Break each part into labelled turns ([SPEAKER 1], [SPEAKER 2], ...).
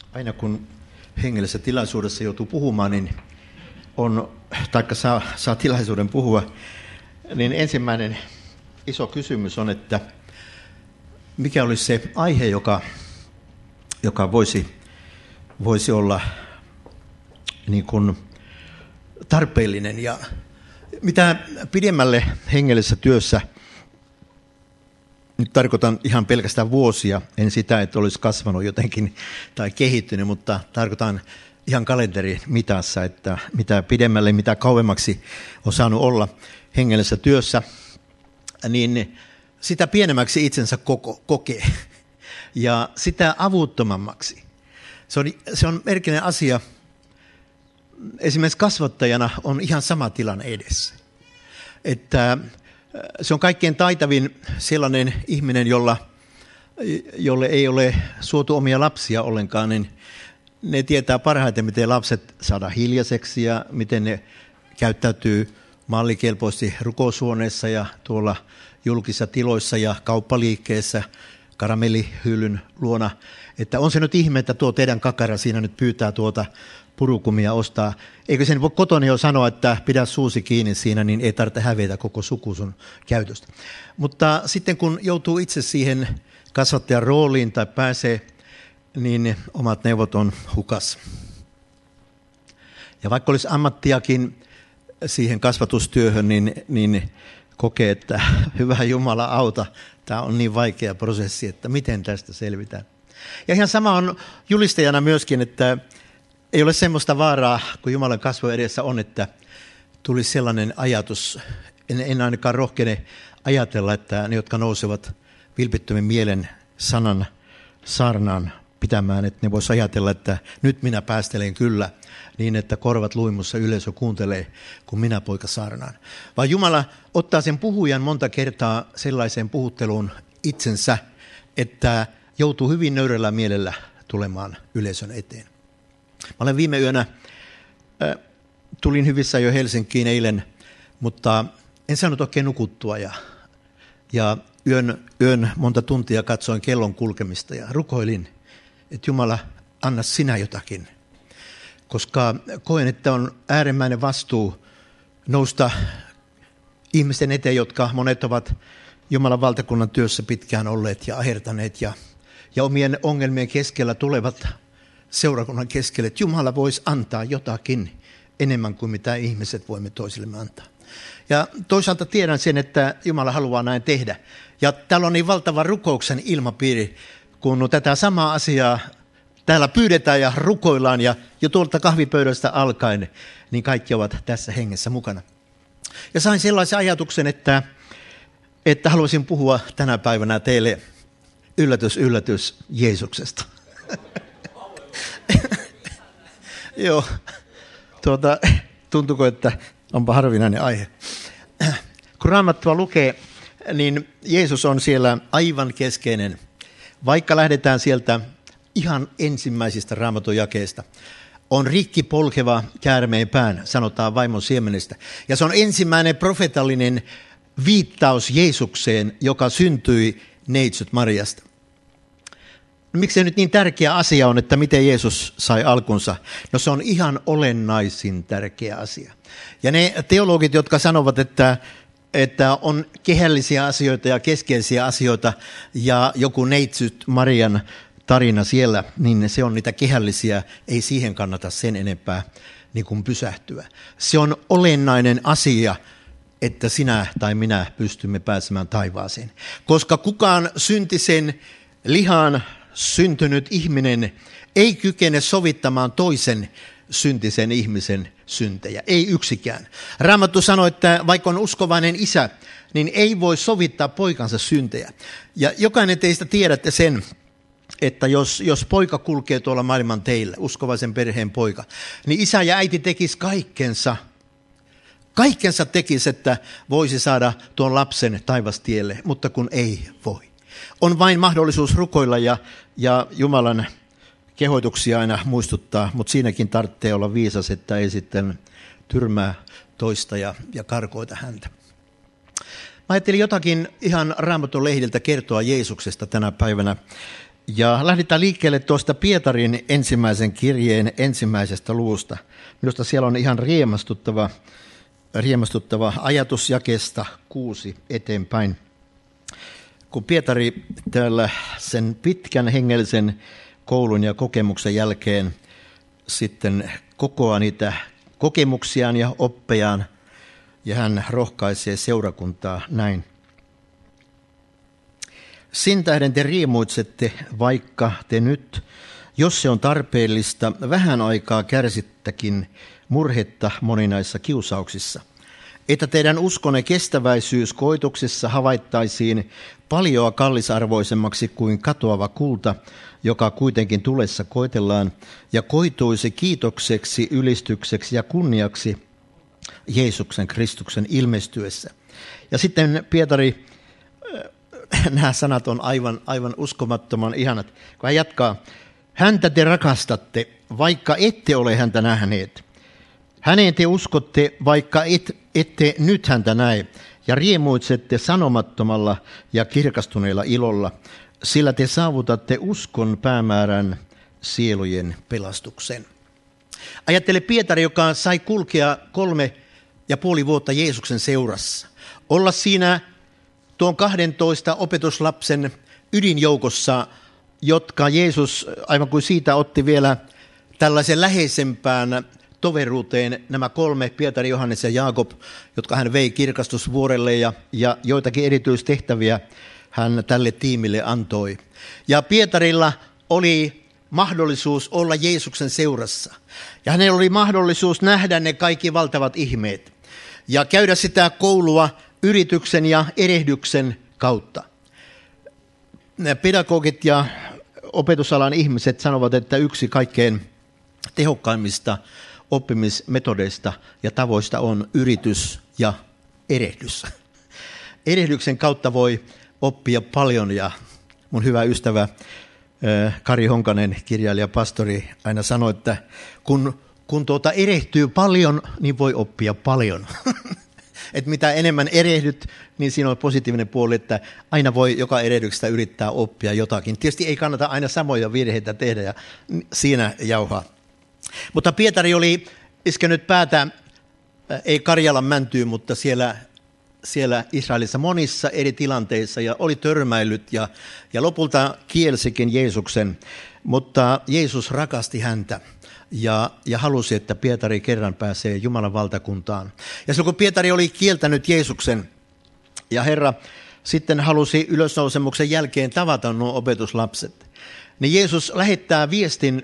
[SPEAKER 1] Aina kun hengellisessä tilaisuudessa joutuu puhumaan, niin taikka saa tilaisuuden puhua, niin ensimmäinen iso kysymys on, että mikä olisi se aihe, joka voisi olla niin kuin tarpeellinen. Ja mitä pidemmälle hengellisessä työssä, nyt tarkoitan ihan pelkästään vuosia, en sitä, että olisi kasvanut jotenkin tai kehittynyt, mutta tarkoitan ihan kalenterin mitassa, että mitä pidemmälle, mitä kauemmaksi on saanut olla hengellisessä työssä, niin sitä pienemmäksi itsensä kokee ja sitä avuttomammaksi. Se on merkillinen asia. Esimerkiksi kasvattajana on ihan sama tilanne edessä. Että se on kaikkein taitavin sellainen ihminen, jolle ei ole suotu omia lapsia ollenkaan, niin ne tietää parhaiten, miten lapset saadaan hiljaiseksi ja miten ne käyttäytyy mallikelpoisesti rukoushuoneessa ja tuolla julkisissa tiloissa ja kauppaliikkeessä karamellihyllyn luona. Että on se nyt ihme, että tuo teidän kakara siinä nyt pyytää tuota purukumia ostaa. Eikö sen voi kotona jo sanoa, että pidä suusi kiinni siinä, niin ei tarvitse hävetä koko suku sun käytöstä. Mutta sitten kun joutuu itse siihen kasvattajan rooliin tai pääsee, niin omat neuvot on hukassa. Ja vaikka olisi ammattiakin siihen kasvatustyöhön, niin kokee, että hyvä Jumala auta. Tämä on niin vaikea prosessi, että miten tästä selvitään. Ja ihan sama on julistajana myöskin, että ei ole semmoista vaaraa, kun Jumalan kasvoi edessä on, että tulisi sellainen ajatus. En ainakaan rohkene ajatella, että ne, jotka nousevat vilpittömin mielen sanan saarnaan pitämään, että ne voisi ajatella, että nyt minä päästelen kyllä niin, että korvat luimussa yleisö kuuntelee, kun minä poika saarnaan. Vaan Jumala ottaa sen puhujan monta kertaa sellaiseen puhutteluun itsensä, että joutuu hyvin nöyrällä mielellä tulemaan yleisön eteen. Mä olen viime yönä, tulin hyvissä jo Helsinkiin eilen, mutta en saanut oikein nukuttua ja yön monta tuntia katsoin kellon kulkemista ja rukoilin, että Jumala, anna sinä jotakin. Koska koen, että on äärimmäinen vastuu nousta ihmisten eteen, jotka monet ovat Jumalan valtakunnan työssä pitkään olleet ja ahertaneet ja omien ongelmien keskellä tulevat seurakunnan keskelle, että Jumala voisi antaa jotakin enemmän kuin mitä ihmiset voimme toisillemme antaa. Ja toisaalta tiedän sen, että Jumala haluaa näin tehdä. Ja täällä on niin valtava rukouksen ilmapiiri, kun tätä samaa asiaa täällä pyydetään ja rukoillaan ja jo tuolta kahvipöydästä alkaen, niin kaikki ovat tässä hengessä mukana. Ja sain sellaisen ajatuksen, että haluaisin puhua tänä päivänä teille yllätys Jeesuksesta. Joo, tuntuuko, että onpa harvinainen aihe. Kun Raamattua lukee, niin Jeesus on siellä aivan keskeinen. Vaikka lähdetään sieltä ihan ensimmäisistä Raamatun jakeista, on rikki polkeva käärmeen pään, sanotaan vaimon siemenestä. Ja se on ensimmäinen profetallinen viittaus Jeesukseen, joka syntyi neitsyt Mariasta. Miksi se nyt niin tärkeä asia on, että miten Jeesus sai alkunsa? No se on ihan olennaisin tärkeä asia. Ja ne teologit, jotka sanovat, että on kehällisiä asioita ja keskeisiä asioita ja joku neitsyt Marian tarina siellä, niin se on niitä kehällisiä, ei siihen kannata sen enempää niin kuin pysähtyä. Se on olennainen asia, että sinä tai minä pystymme pääsemään taivaaseen. Koska kukaan syntisen lihaan syntynyt ihminen ei kykene sovittamaan toisen syntisen ihmisen syntejä, ei yksikään. Raamattu sanoi, että vaikka on uskovainen isä, niin ei voi sovittaa poikansa syntejä. Ja jokainen teistä tiedätte sen, että jos poika kulkee tuolla maailman teillä, uskovaisen perheen poika, niin isä ja äiti tekisi kaikkensa tekisi, että voisi saada tuon lapsen taivastielle, mutta kun ei voi. On vain mahdollisuus rukoilla ja Jumalan kehoituksia aina muistuttaa, mutta siinäkin tarvitsee olla viisas, että ei sitten tyrmää toista ja karkoita häntä. Mä ajattelin jotakin ihan Raamatun lehdiltä kertoa Jeesuksesta tänä päivänä. Ja lähdetään liikkeelle tuosta Pietarin ensimmäisen kirjeen ensimmäisestä luvusta. Minusta siellä on ihan riemastuttava ajatus jakeesta 6 eteenpäin. Kun Pietari täällä sen pitkän hengellisen koulun ja kokemuksen jälkeen sitten kokoaa niitä kokemuksiaan ja oppejaan, ja hän rohkaisee seurakuntaa näin. Sin tähden te riemuitsette, vaikka te nyt, jos se on tarpeellista, vähän aikaa kärsittäkin murhetta moninaissa kiusauksissa, että teidän uskonne kestäväisyys koituksessa havaittaisiin paljoa kallisarvoisemmaksi kuin katoava kulta, joka kuitenkin tulessa koitellaan, ja koituisi kiitokseksi, ylistykseksi ja kunniaksi Jeesuksen Kristuksen ilmestyessä. Ja sitten Pietari, nämä sanat on aivan uskomattoman ihanat, kun hän jatkaa. Häntä te rakastatte, vaikka ette ole häntä nähneet. Häneen te uskotte, vaikka ette nyt häntä näe, ja riemuitsette sanomattomalla ja kirkastuneella ilolla, sillä te saavutatte uskon päämäärän, sielujen pelastuksen. Ajattele Pietari, joka sai kulkea 3,5 vuotta Jeesuksen seurassa. Olla siinä tuon 12 opetuslapsen ydinjoukossa, jotka Jeesus aivan kuin siitä otti vielä tällaisen läheisempään toveruuteen nämä 3, Pietari, Johannes ja Jaakob, jotka hän vei kirkastusvuorelle ja joitakin erityistehtäviä hän tälle tiimille antoi. Ja Pietarilla oli mahdollisuus olla Jeesuksen seurassa. Ja hänellä oli mahdollisuus nähdä ne kaikki valtavat ihmeet ja käydä sitä koulua yrityksen ja erehdyksen kautta. Pedagogit ja opetusalan ihmiset sanovat, että yksi kaikkein tehokkaimmista oppimismetodeista ja tavoista on yritys ja erehdys. Erehdyksen kautta voi oppia paljon, ja mun hyvä ystävä Kari Honkanen, kirjailija, pastori, aina sanoi, että kun erehtyy paljon, niin voi oppia paljon. Että mitä enemmän erehdyt, niin siinä on positiivinen puoli, että aina voi joka erehdyksestä yrittää oppia jotakin. Tietysti ei kannata aina samoja virheitä tehdä ja siinä jauhaa. Mutta Pietari oli iskenyt päätä, ei Karjalan mäntyyn, mutta siellä Israelissa monissa eri tilanteissa ja oli törmäillyt ja lopulta kielsikin Jeesuksen, mutta Jeesus rakasti häntä ja halusi, että Pietari kerran pääsee Jumalan valtakuntaan. Ja silloin kun Pietari oli kieltänyt Jeesuksen ja Herra sitten halusi ylösnousemuksen jälkeen tavata nuo opetuslapset, niin Jeesus lähettää viestin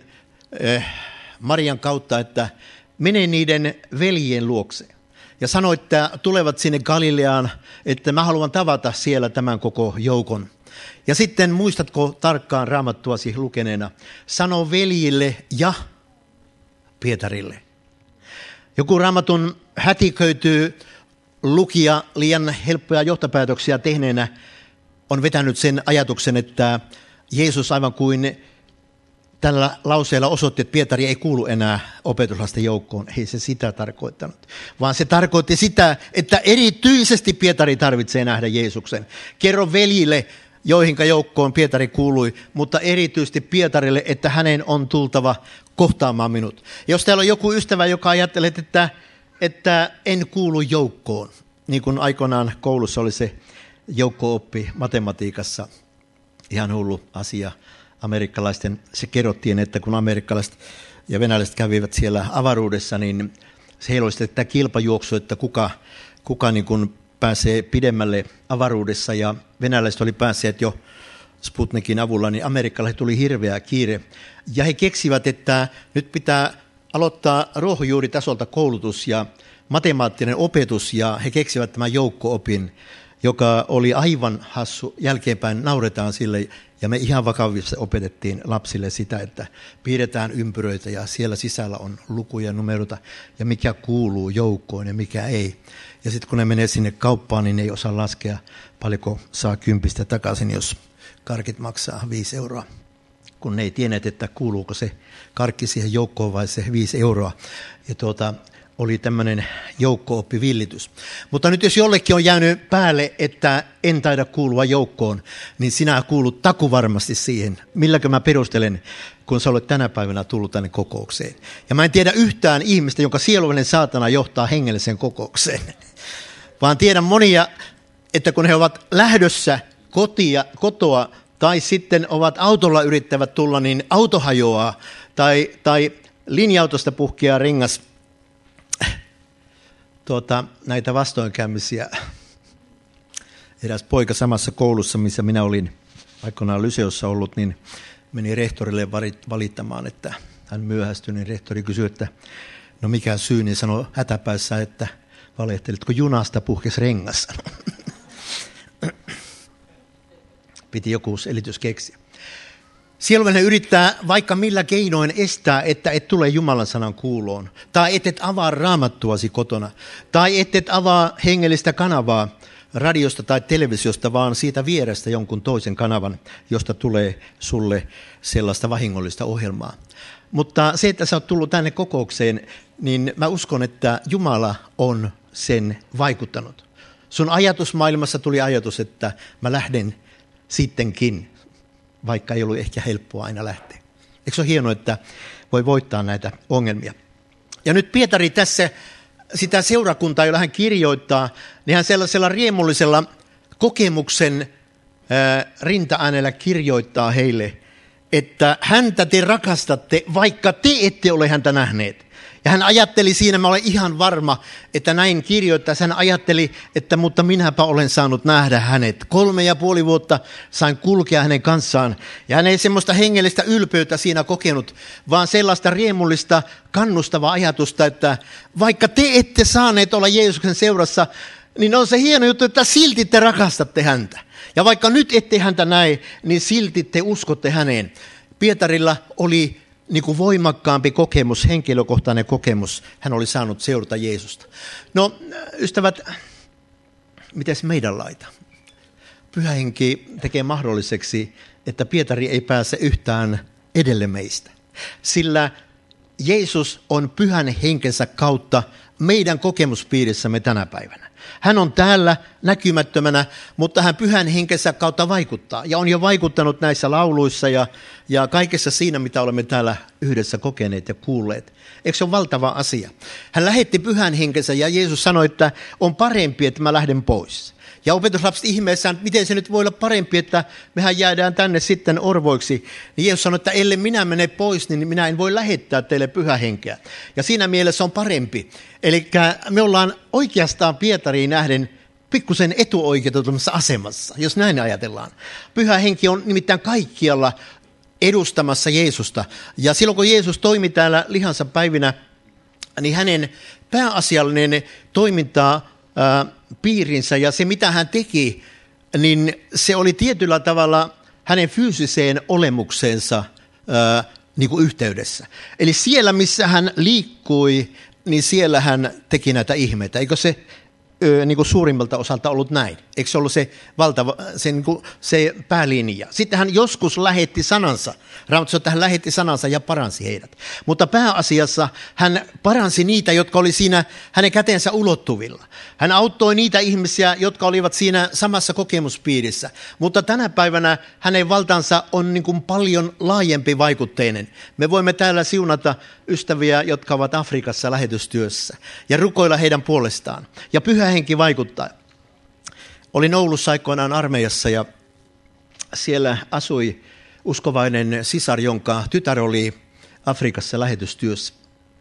[SPEAKER 1] Marian kautta, että mene niiden veljien luokse. Ja sanoi, että tulevat sinne Galileaan, että mä haluan tavata siellä tämän koko joukon. Ja sitten muistatko tarkkaan raamattuasi lukeneena, sano veljille ja Pietarille. Joku raamatun hätiköityy lukija liian helppoja johtopäätöksiä tehneenä on vetänyt sen ajatuksen, että Jeesus aivan kuin tällä lauseella osoitti, että Pietari ei kuulu enää opetuslasten joukkoon. Ei se sitä tarkoittanut, vaan se tarkoitti sitä, että erityisesti Pietari tarvitsee nähdä Jeesuksen. Kerro veljille, joihinka joukkoon Pietari kuului, mutta erityisesti Pietarille, että hänen on tultava kohtaamaan minut. Jos täällä on joku ystävä, joka ajattelee, että en kuulu joukkoon, niin kuin aikoinaan koulussa oli se joukko-oppi matematiikassa, ihan hullu asia. Se kerrottiin, että kun amerikkalaiset ja venäläiset kävivät siellä avaruudessa, niin heillä oli tämä kilpajuoksu, että kuka niin kuin pääsee pidemmälle avaruudessa, ja venäläiset oli päässeet jo Sputnikin avulla, niin amerikkalaiset tuli hirveä kiire. Ja he keksivät, että nyt pitää aloittaa ruohonjuuritasolta koulutus ja matemaattinen opetus, ja he keksivät tämän joukko-opin, joka oli aivan hassu. Jälkeenpäin nauretaan sille, ja me ihan vakavissa opetettiin lapsille sitä, että piirretään ympyröitä ja siellä sisällä on lukuja ja numeroita ja mikä kuuluu joukkoon ja mikä ei. Ja sitten kun ne menee sinne kauppaan, niin ne ei osaa laskea paljonko saa 10 takaisin, jos karkit maksaa 5 euroa. Kun ne ei tienneet, että kuuluuko se karkki siihen joukkoon vai se 5 euroa. Ja oli tämmöinen joukko-oppivillitys. Mutta nyt jos jollekin on jäänyt päälle, että en taida kuulua joukkoon, niin sinä kuulut takuvarmasti siihen. Milläkö mä perustelen, kun sä olet tänä päivänä tullut tänne kokoukseen. Ja mä en tiedä yhtään ihmistä, jonka sielullinen saatana johtaa hengelliseen kokoukseen. Vaan tiedän monia, että kun he ovat lähdössä kotoa tai sitten ovat autolla yrittävät tulla, niin auto hajoaa tai linja-autosta puhkeaa rengas. Näitä vastoinkäymisiä. Eräs poika samassa koulussa, missä minä olin aikoinaan Lyseossa ollut, niin meni rehtorille valittamaan, että hän myöhästyi, niin rehtori kysyi, että no mikä syy, niin sanoi hätäpäissä, että valehtelitko junasta puhkesi rengas. Piti joku selitys keksiä. Sielullinen yrittää vaikka millä keinoin estää, että et tule Jumalan sanan kuuloon, tai et avaa raamattuasi kotona, tai et avaa hengellistä kanavaa radiosta tai televisiosta, vaan siitä vierestä jonkun toisen kanavan, josta tulee sulle sellaista vahingollista ohjelmaa. Mutta se, että sä oot tullut tänne kokoukseen, niin mä uskon, että Jumala on sen vaikuttanut. Sun ajatusmaailmassa tuli ajatus, että mä lähden sittenkin, vaikka ei ollut ehkä helppoa aina lähteä. Eikö se ole hienoa, että voi voittaa näitä ongelmia? Ja nyt Pietari tässä sitä seurakuntaa, jolla hän kirjoittaa, niin hän sellaisella riemullisella kokemuksen rinta-äänellä kirjoittaa heille, että häntä te rakastatte, vaikka te ette ole häntä nähneet. Ja hän ajatteli siinä, mä olen ihan varma, että näin kirjoittaa. Hän ajatteli, että mutta minäpä olen saanut nähdä hänet. 3,5 vuotta sain kulkea hänen kanssaan. Ja hän ei semmoista hengellistä ylpeyttä siinä kokenut, vaan sellaista riemullista, kannustavaa ajatusta, että vaikka te ette saaneet olla Jeesuksen seurassa, niin on se hieno juttu, että silti te rakastatte häntä. Ja vaikka nyt ette häntä näe, niin silti te uskotte häneen. Pietarilla oli niin kuin voimakkaampi kokemus, henkilökohtainen kokemus. Hän oli saanut seurata Jeesusta. No, ystävät, mites meidän laita? Pyhä Henki tekee mahdolliseksi, että Pietari ei pääse yhtään edelle meistä. Sillä Jeesus on Pyhän Henkensä kautta meidän kokemuspiirissämme tänä päivänä. Hän on täällä näkymättömänä, mutta hän Pyhän Henkensä kautta vaikuttaa. Ja on jo vaikuttanut näissä lauluissa ja kaikessa siinä, mitä olemme täällä yhdessä kokeneet ja kuulleet. Eikö se ole valtava asia? Hän lähetti Pyhän Henkensä ja Jeesus sanoi, että on parempi, että mä lähden pois. Ja opetuslapset ihmeessään, että miten se nyt voi olla parempi, että mehän jäädään tänne sitten orvoiksi. Niin Jeesus sanoi, että ellei minä mene pois, niin minä en voi lähettää teille Pyhä Henkeä. Ja siinä mielessä on parempi. Eli me ollaan oikeastaan Pietariin nähden pikkusen etuoikeutetummassa asemassa, jos näin ajatellaan. Pyhä Henki on nimittäin kaikkialla edustamassa Jeesusta. Ja silloin kun Jeesus toimi täällä lihansa päivinä, niin hänen pääasiallinen toimintaa piirinsä ja se mitä hän teki, niin se oli tietyllä tavalla hänen fyysiseen olemukseensa niin kuin yhteydessä. Eli siellä missä hän liikkui, niin siellä hän teki näitä ihmeitä. Eikö se niin kuin suurimmalta osalta ollut näin? Eikö se ollut se valtava, se päälinja? Sitten hän joskus lähetti sanansa. Raamattu, että hän lähetti sanansa ja paransi heidät. Mutta pääasiassa hän paransi niitä, jotka oli siinä hänen kätensä ulottuvilla. Hän auttoi niitä ihmisiä, jotka olivat siinä samassa kokemuspiirissä. Mutta tänä päivänä hänen valtansa on niin kuin paljon laajempi vaikutteinen. Me voimme täällä siunata ystäviä, jotka ovat Afrikassa lähetystyössä ja rukoilla heidän puolestaan. Ja Pyhä Henki vaikuttaa. Olin Oulussa aikoinaan armeijassa ja siellä asui uskovainen sisar, jonka tytär oli Afrikassa lähetystyössä.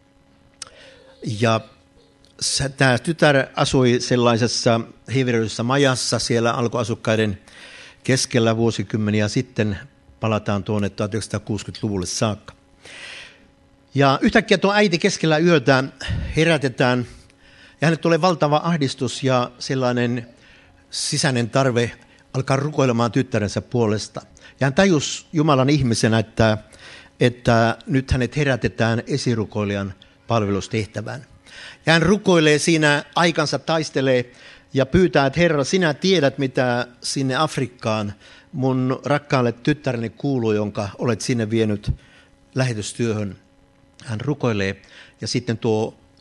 [SPEAKER 1] Ja tämä tytär asui sellaisessa hiiviretyssä majassa siellä alkuasukkaiden keskellä vuosikymmeniä sitten. Palataan tuonne 1960-luvulle saakka. Ja yhtäkkiä tuo äiti keskellä yötä herätetään ja hänelle tulee valtava ahdistus ja sellainen sisäinen tarve alkaa rukoilemaan tyttärensä puolesta. Ja hän tajusi Jumalan ihmisenä, että nyt hänet herätetään esirukoilijan palvelustehtävään. Ja hän rukoilee siinä, aikansa taistelee ja pyytää, että Herra, sinä tiedät, mitä sinne Afrikkaan mun rakkaalle tyttäreni kuuluu, jonka olet sinne vienyt lähetystyöhön. Hän rukoilee ja sitten tuo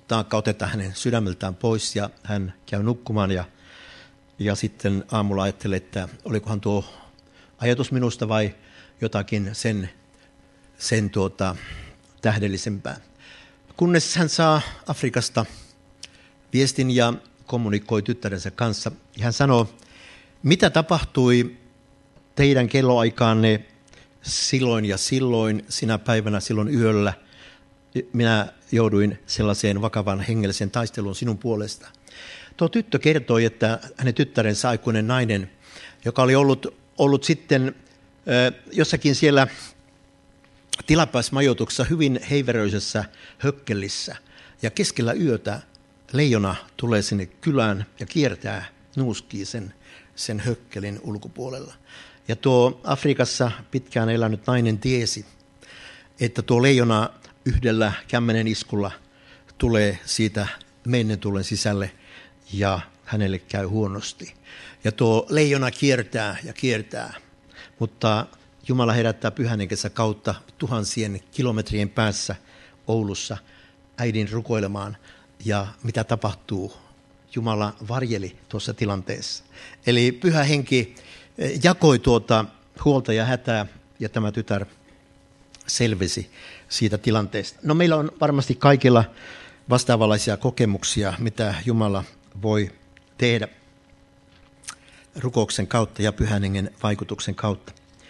[SPEAKER 1] taakka otetaan hänen sydämeltään pois ja hän käy nukkumaan ja sitten aamulla ajattelee, että olikohan tuo ajatus minusta vai jotakin sen tähdellisempää. Kunnes hän saa Afrikasta viestin ja kommunikoi tyttärensä kanssa. Ja hän sanoo, mitä tapahtui teidän kelloaikaanne silloin ja silloin, sinä päivänä, silloin yöllä. Minä jouduin sellaiseen vakavan hengellisen taisteluun sinun puolesta. Tuo tyttö kertoi, että hänen tyttärensä aikuinen nainen, joka oli ollut sitten jossakin siellä tilapäismajoituksessa hyvin heiveröisessä hökkelissä. Ja keskellä yötä leijona tulee sinne kylään ja kiertää, nuuskii sen hökkelin ulkopuolella. Ja tuo Afrikassa pitkään elänyt nainen tiesi, että tuo leijona yhdellä kämmenen iskulla tulee siitä mennen tulen sisälle ja hänelle käy huonosti. Ja tuo leijona kiertää ja kiertää, mutta Jumala herättää Pyhän Henkensä kautta tuhansien kilometrien päässä Oulussa äidin rukoilemaan. Ja mitä tapahtuu? Jumala varjeli tuossa tilanteessa. Eli Pyhä Henki jakoi tuota huolta ja hätää ja tämä tytär selvisi siitä tilanteesta. No meillä on varmasti kaikilla vastaavanlaisia kokemuksia, mitä Jumala voi tehdä rukouksen kautta ja Pyhän Hengen vaikutuksen kautta.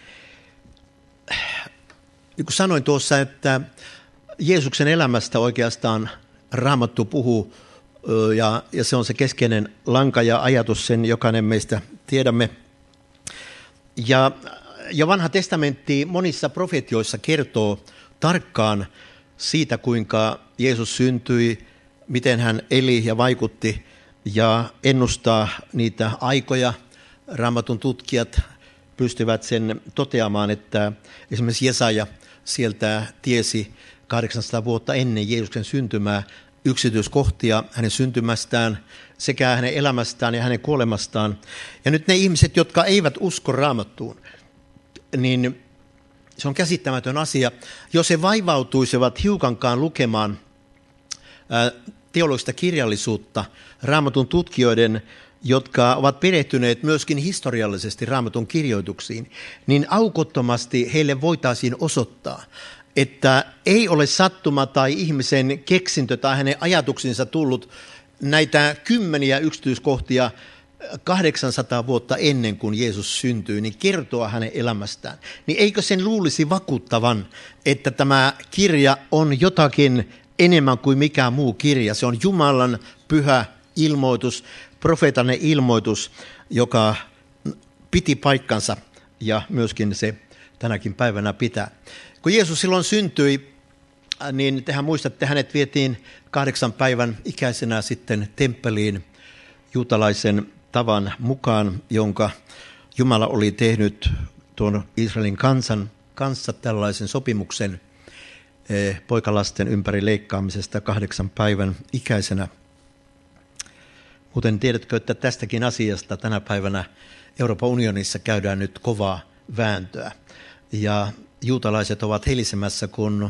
[SPEAKER 1] Niin kuin sanoin tuossa, että Jeesuksen elämästä oikeastaan Raamattu puhuu ja se on se keskeinen lanka ja ajatus, sen jokainen meistä tiedämme. Ja Vanha testamentti monissa profetioissa kertoo tarkkaan siitä, kuinka Jeesus syntyi, miten hän eli ja vaikutti ja ennustaa niitä aikoja. Raamatun tutkijat pystyvät sen toteamaan, että esimerkiksi Jesaja sieltä tiesi 800 vuotta ennen Jeesuksen syntymää yksityiskohtia hänen syntymästään sekä hänen elämästään ja hänen kuolemastaan. Ja nyt ne ihmiset, jotka eivät usko Raamattuun, niin se on käsittämätön asia. Jos he vaivautuisivat hiukankaan lukemaan teologista kirjallisuutta Raamatun tutkijoiden, jotka ovat perehtyneet myöskin historiallisesti Raamatun kirjoituksiin, niin aukottomasti heille voitaisiin osoittaa, että ei ole sattuma tai ihmisen keksintö tai hänen ajatuksensa tullut näitä kymmeniä yksityiskohtia 800 vuotta ennen kuin Jeesus syntyi, niin kertoa hänen elämästään. Niin eikö sen luulisi vakuuttavan, että tämä kirja on jotakin enemmän kuin mikään muu kirja. Se on Jumalan pyhä ilmoitus, profeetanen ilmoitus, joka piti paikkansa ja myöskin se tänäkin päivänä pitää. Kun Jeesus silloin syntyi, niin tehän muistatte, hänet vietiin 8 päivän ikäisenä sitten temppeliin juutalaisen tavan mukaan, jonka Jumala oli tehnyt tuon Israelin kansan kanssa tällaisen sopimuksen poikalasten ympäri leikkaamisesta 8 päivän ikäisenä. Muuten tiedätkö, että tästäkin asiasta tänä päivänä Euroopan unionissa käydään nyt kovaa vääntöä. Ja juutalaiset ovat helisemässä,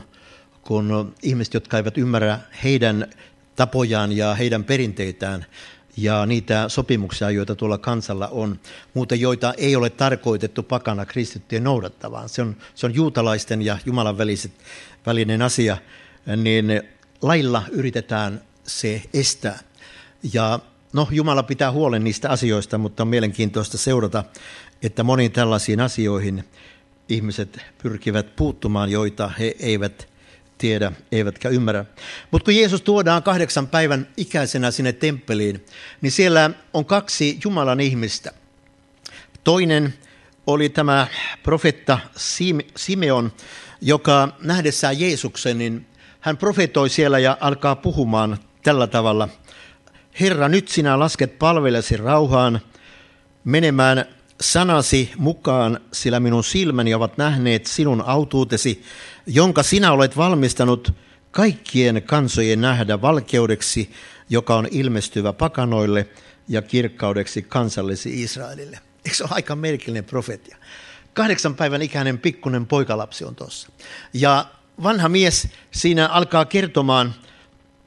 [SPEAKER 1] kun ihmiset, jotka eivät ymmärrä heidän tapojaan ja heidän perinteitään ja niitä sopimuksia, joita tuolla kansalla on, muuten joita ei ole tarkoitettu pakana kristittyjen noudattavaan. Se on juutalaisten ja Jumalan välinen asia, niin lailla yritetään se estää. Ja no, Jumala pitää huolen niistä asioista, mutta on mielenkiintoista seurata, että moniin tällaisiin asioihin ihmiset pyrkivät puuttumaan, joita he eivät tiedä, eivätkä ymmärrä. Mutta kun Jeesus tuodaan 8 päivän ikäisenä sinne temppeliin, niin siellä on 2 Jumalan ihmistä. Toinen oli tämä profeetta Simeon, joka nähdessään Jeesuksen, niin hän profetoi siellä ja alkaa puhumaan tällä tavalla. Herra, nyt sinä lasket palvelesi rauhaan menemään sanasi mukaan, sillä minun silmäni ovat nähneet sinun autuutesi, jonka sinä olet valmistanut kaikkien kansojen nähdä valkeudeksi, joka on ilmestyvä pakanoille ja kirkkaudeksi kansallisi Israelille. Eikö se ole aika merkillinen profetia? 8 päivän ikäinen pikkunen poikalapsi on tuossa. Ja vanha mies siinä alkaa kertomaan,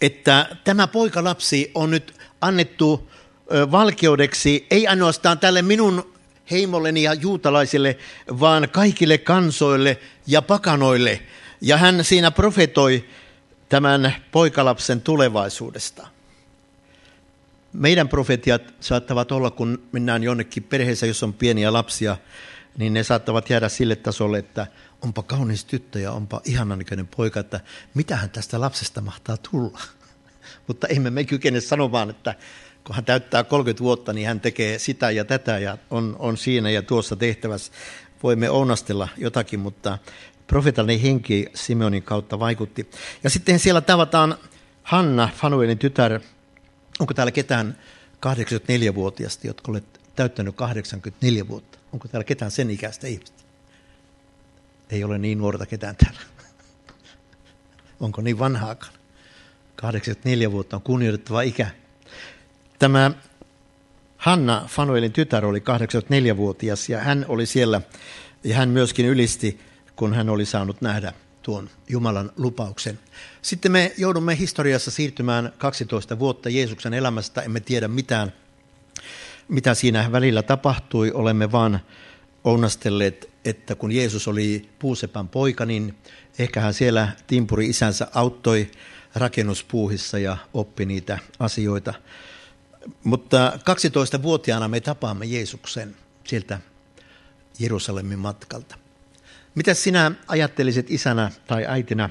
[SPEAKER 1] että tämä poikalapsi on nyt annettu valkeudeksi, ei ainoastaan tälle minun heimolleni ja juutalaisille, vaan kaikille kansoille ja pakanoille. Ja hän siinä profetoi tämän poikalapsen tulevaisuudesta. Meidän profetiat saattavat olla, kun mennään jonnekin perheessä, jos on pieniä lapsia, niin ne saattavat jäädä sille tasolle, että onpa kaunis tyttö ja onpa ihanan näköinen poika, että mitähän tästä lapsesta mahtaa tulla. Mutta emme me kykene sanomaan, että kun hän täyttää 30 vuotta, niin hän tekee sitä ja tätä ja on siinä ja tuossa tehtävässä. Voimme ounastella jotakin, mutta profeetallinen henki Simeonin kautta vaikutti. Ja sitten siellä tavataan Hanna, Fanuelin tytär. Onko täällä ketään 84-vuotiaista, jotka olet täyttänyt 84 vuotta? Onko täällä ketään sen ikäistä ihmistä? Ei ole niin nuorta ketään täällä. Onko niin vanhaakaan? 84 vuotta on kunnioitettava ikä. Tämä Hanna, Fanuelin tytär, oli 84-vuotias ja hän oli siellä ja hän myöskin ylisti, kun hän oli saanut nähdä tuon Jumalan lupauksen. Sitten me joudumme historiassa siirtymään 12 vuotta Jeesuksen elämästä. Emme tiedä mitään, mitä siinä välillä tapahtui. Olemme vaan ounastelleet, että kun Jeesus oli puusepän poika, niin ehkä hän siellä timpuri isänsä auttoi rakennuspuuhissa ja oppi niitä asioita. Mutta 12-vuotiaana me tapaamme Jeesuksen sieltä Jerusalemin matkalta. Mitä sinä ajattelisit isänä tai äitinä,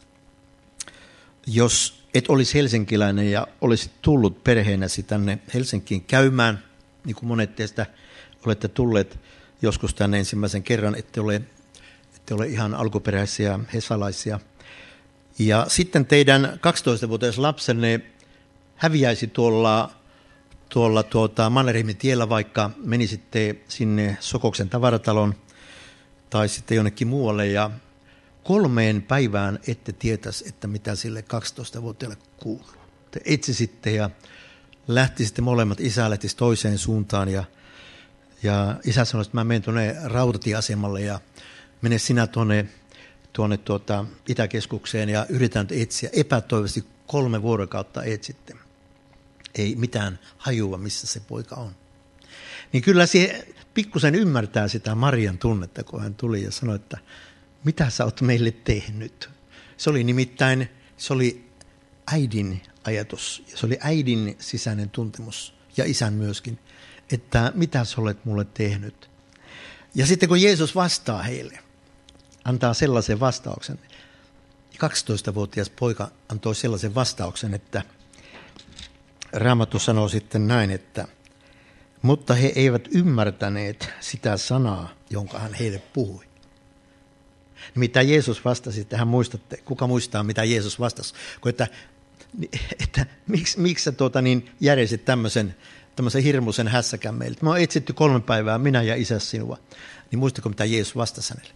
[SPEAKER 1] jos et olisi helsinkiläinen ja olisit tullut perheenäsi tänne Helsinkiin käymään, niin kuin monet teistä olette tulleet joskus tänne ensimmäisen kerran, ette ole ihan alkuperäisiä hesalaisia. Ja sitten teidän 12-vuotias lapsenne häviäisi tuolla Mannerheimin tiellä, vaikka menisitte sinne Sokoksen tavaratalon tai sitten jonnekin muualle ja 3 päivään ette tietäisi, että mitä sille 12-vuotiaalle kuuluu. Te etsisitte ja lähtisitte molemmat, isä lähtisi toiseen suuntaan ja isä sanoi, että mä menen tuonne rautatieasemalle ja mene sinä tuonne Itäkeskukseen ja yritän etsiä. Epätoivoisesti 3 vuorokautta etsitte. Ei mitään hajua, missä se poika on. Niin kyllä se pikkusen ymmärtää sitä Marian tunnetta, kun hän tuli ja sanoi, että mitä sä oot meille tehnyt. Se oli nimittäin, äidin ajatus, se oli äidin sisäinen tuntemus ja isän myöskin, että mitä sä olet mulle tehnyt. Ja sitten kun Jeesus vastaa heille, antaa sellaisen vastauksen, 12-vuotias poika antoi sellaisen vastauksen, että Raamattu sanoo sitten näin, että mutta he eivät ymmärtäneet sitä sanaa, jonka hän heille puhui. Mitä Jeesus vastasi, että hän muistatte, kuka muistaa, mitä Jeesus vastasi, että miksi sä järjestit tämmöisen hirmuisen hässäkän meille. Me on etsitty 3 päivää, minä ja isä sinua. Niin muistatko, mitä Jeesus vastasi hänelle?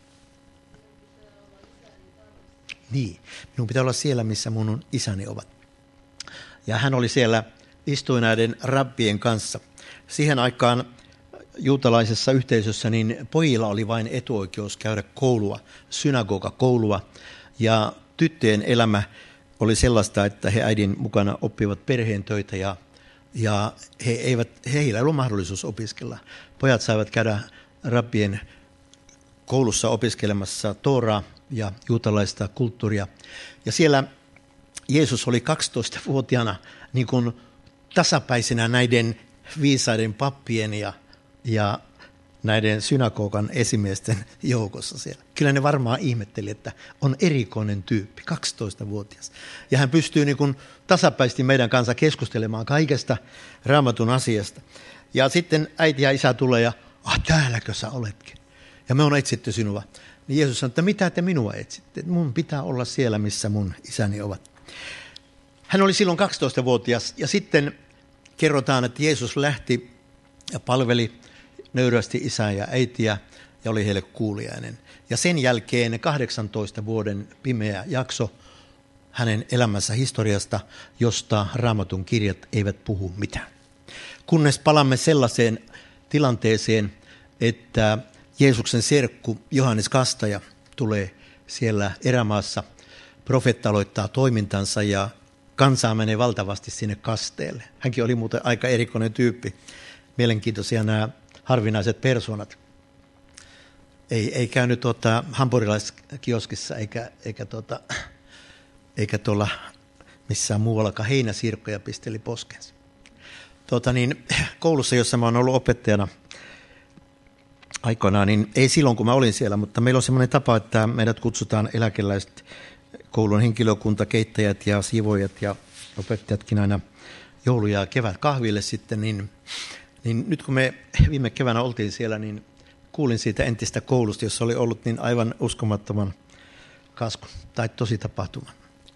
[SPEAKER 1] Niin, minun pitää olla siellä, missä minun isäni ovat. Ja hän oli siellä, istui näiden rabbien kanssa. Siihen aikaan juutalaisessa yhteisössä niin pojilla oli vain etuoikeus käydä koulua, synagogakoulua. Ja tyttöjen elämä oli sellaista, että he äidin mukana oppivat perheen töitä ja heillä ei ollut mahdollisuus opiskella. Pojat saivat käydä rabbien koulussa opiskelemassa Tooraa ja juutalaista kulttuuria. Ja siellä Jeesus oli 12-vuotiaana niin kuin tasapäisenä näiden viisaiden pappien ja näiden synagogan esimiesten joukossa siellä. Kyllä ne varmaan ihmetteli, että on erikoinen tyyppi, 12-vuotias. Ja hän pystyy niin kuin tasapäisesti meidän kanssa keskustelemaan kaikesta Raamatun asiasta. Ja sitten äiti ja isä tulee ja, täälläkö sä oletkin? Ja me on etsitty sinua. Niin Jeesus sanoi, että mitä te minua etsitte? Mun pitää olla siellä, missä mun isäni ovat. Hän oli silloin 12-vuotias ja sitten kerrotaan, että Jeesus lähti ja palveli nöyrästi isää ja äitiä ja oli heille kuuliainen. Ja sen jälkeen 18 vuoden pimeä jakso hänen elämänsä historiasta, josta Raamatun kirjat eivät puhu mitään. Kunnes palamme sellaiseen tilanteeseen, että Jeesuksen serkku Johannes Kastaja tulee siellä erämaassa. Profeetta aloittaa toimintansa ja kansaa menee valtavasti sinne kasteelle. Hänkin oli muuten aika erikoinen tyyppi. Mielenkiintoisia nämä harvinaiset persoonat. Ei käynyt hampurilaiskioskissa eikä tuolla missään muuallakaan heinäsirkkoja pisteli poskensa. Koulussa, jossa mä oon ollut opettajana aikoinaan, niin ei silloin kun mä olin siellä, mutta meillä on semmoinen tapa, että meidät kutsutaan eläkeläiset, koulun henkilökunta, keittäjät ja siivoojat ja opettajatkin aina joulu- ja kevät kahville sitten, niin nyt kun me viime keväänä oltiin siellä, niin kuulin siitä entistä koulusta, jossa oli ollut niin aivan uskomattoman kaskun tai tosi tapahtuman.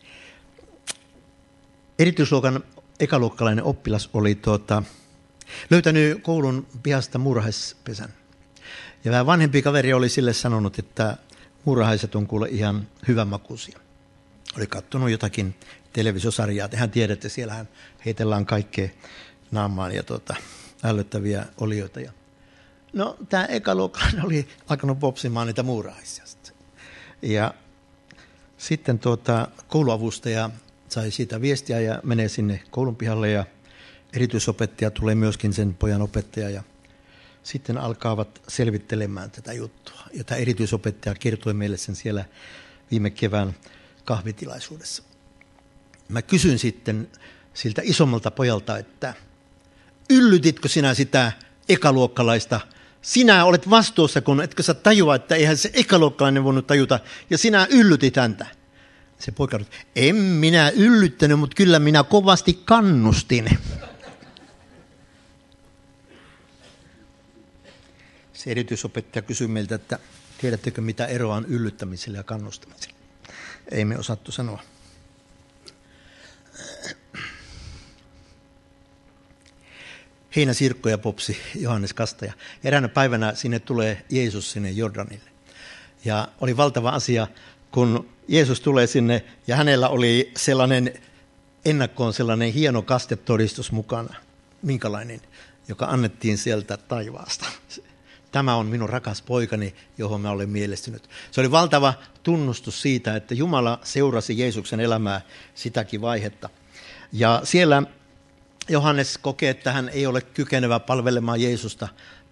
[SPEAKER 1] Erityisluokan ekaluokkalainen oppilas oli löytänyt koulun pihasta muurahaispesän. Ja vähän vanhempi kaveri oli sille sanonut, että muurahaiset on kuule ihan hyvänmakuisia. Oli katsonut jotakin televisiosarjaa. Tehän tiedätte, siellähän heitellään kaikkea naamaan ja ällöttäviä olioita. No, tämä ekaluokkalainen oli alkanut popsimaan niitä muurahaisia. Ja sitten kouluavustaja sai siitä viestiä ja menee sinne koulun pihalle ja erityisopettaja tulee myöskin sen pojan opettaja ja sitten alkaavat selvittelemään tätä juttua. Ja tämä erityisopettaja kertoi meille sen siellä viime kevään kahvitilaisuudessa. Mä kysyin sitten siltä isommalta pojalta, että yllytitkö sinä sitä ekaluokkalaista? Sinä olet vastuussa, kun etkö sä tajua, että eihän se ekaluokkalainen voinut tajuta, ja sinä yllytit häntä. Se poika sanoi, en minä yllyttänyt, mutta kyllä minä kovasti kannustin. Se erityisopettaja kysyi meiltä, että tiedättekö mitä eroa on yllyttämisellä ja kannustamisella. Ei me osattu sanoa. Heinäsirkkoja popsi Johannes Kastaja. Eräänä päivänä sinne tulee Jeesus sinne Jordanille. Ja oli valtava asia, kun Jeesus tulee sinne ja hänellä oli ennakkoon sellainen hieno kastetodistus mukana. Minkälainen? Joka annettiin sieltä taivaasta. Tämä on minun rakas poikani, johon mä olen mielestynyt. Se oli valtava tunnustus siitä, että Jumala seurasi Jeesuksen elämää sitäkin vaihetta. Ja siellä Johannes kokee, että hän ei ole kykenevä palvelemaan Jeesusta.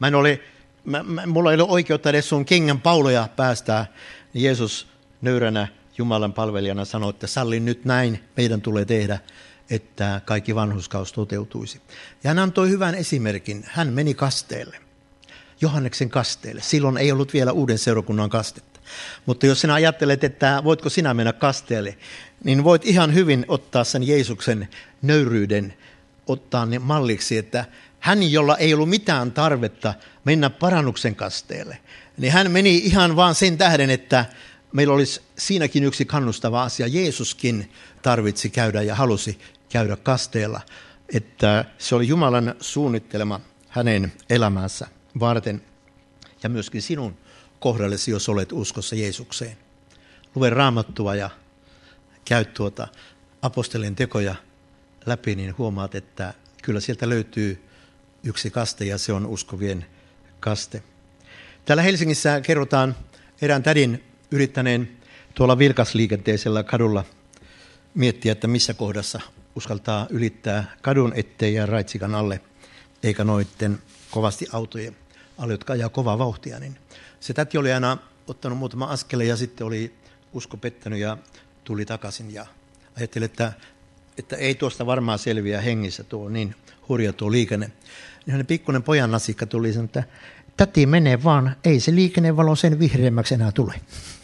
[SPEAKER 1] Mulla ei ole oikeutta edes sun kengän pauloja päästää. Jeesus nöyränä Jumalan palvelijana sanoi, että sallin nyt näin, meidän tulee tehdä, että kaikki vanhurskaus toteutuisi. Ja hän antoi hyvän esimerkin. Hän meni kasteelle, Johanneksen kasteelle. Silloin ei ollut vielä uuden seurakunnan kastetta. Mutta jos sinä ajattelet, että voitko sinä mennä kasteelle, niin voit ihan hyvin ottaa sen Jeesuksen nöyryyden, ottaa ne malliksi, että hän, jolla ei ollut mitään tarvetta mennä parannuksen kasteelle, niin hän meni ihan vaan sen tähden, että meillä olisi siinäkin yksi kannustava asia. Jeesuskin tarvitsi käydä ja halusi käydä kasteella, että se oli Jumalan suunnittelema hänen elämänsä varten ja myöskin sinun kohdallesi, jos olet uskossa Jeesukseen. Lue Raamattua ja käy apostolien tekoja läpi, niin huomaat, että kyllä sieltä löytyy yksi kaste ja se on uskovien kaste. Täällä Helsingissä kerrotaan erään tädin yrittäneen tuolla vilkasliikenteisellä kadulla miettiä, että missä kohdassa uskaltaa ylittää kadun, ettei jää raitsikan alle, eikä noitten kovasti autojen alle, jotka ajaa kovaa vauhtia. Niin se täti oli aina ottanut muutama askeleen ja sitten oli usko pettänyt ja tuli takaisin ja ajatteli, että ei tuosta varmaan selviä hengissä, tuo niin hurja tuo liikenne. Niin hänen pikkuinen pojan nasikka tuli sen, että täti menee vaan, ei se liikennevalo sen vihreämmäksi enää tule.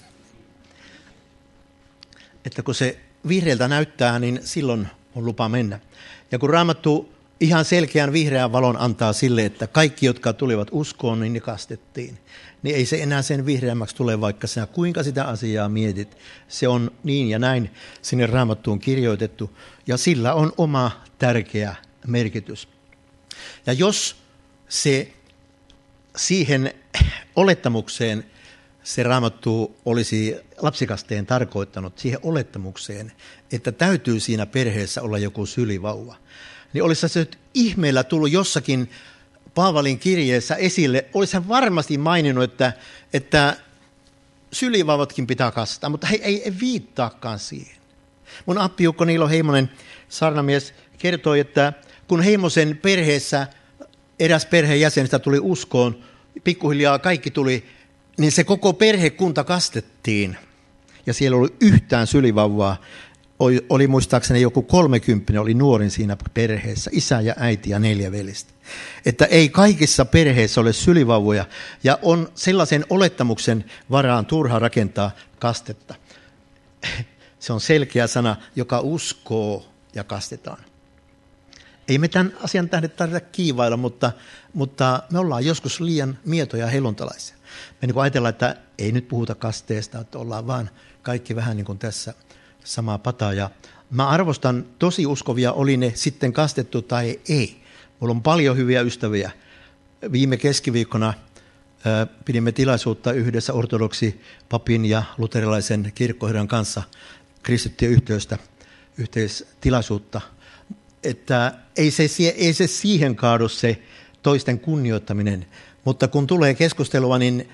[SPEAKER 1] Että kun se vihreältä näyttää, niin silloin on lupa mennä. Ja kun Raamattu ihan selkeän vihreän valon antaa sille, että kaikki, jotka tulivat uskoon, niin ne kastettiin. Niin ei se enää sen vihreämmäksi tule, vaikka sinä kuinka sitä asiaa mietit. Se on niin ja näin sinne Raamattuun kirjoitettu, ja sillä on oma tärkeä merkitys. Ja jos se siihen olettamukseen se Raamattu olisi lapsikasteen tarkoittanut, siihen olettamukseen, että täytyy siinä perheessä olla joku sylivauva, niin olisi se ihmeellä tullut jossakin Paavalin kirjeessä esille, olisi hän varmasti maininnut, että sylivauvatkin pitää kastaa, mutta he ei viittaakaan siihen. Mun appiukko Niilo Heimonen, saarnamies, kertoi, että kun Heimosen perheessä eräs perheenjäsenistä tuli uskoon, pikkuhiljaa kaikki tuli, niin se koko perhekunta kastettiin. Ja siellä oli yhtään sylivauvaa. Oli muistaakseni joku 30, oli nuorin siinä perheessä, isä ja äiti ja 4 veljestä. Että ei kaikissa perheissä ole sylivauvoja ja on sellaisen olettamuksen varaan turha rakentaa kastetta. Se on selkeä sana, joka uskoo ja kastetaan. Ei me tämän asian tähden tarvitse kiivailla, mutta me ollaan joskus liian mietoja ja helluntalaisia. Me niin ajatellaan, että ei nyt puhuta kasteesta, että ollaan vaan kaikki vähän niin kuin tässä samaa pataa. Ja mä arvostan tosi uskovia, oli ne sitten kastettu tai ei. Mulla on paljon hyviä ystäviä. Viime keskiviikkona pidimme tilaisuutta yhdessä ortodoksi papin ja luterilaisen kirkkoherran kanssa kristittyjen yhteistilaisuutta. Että ei se siihen kaadu se toisten kunnioittaminen, mutta kun tulee keskustelua, niin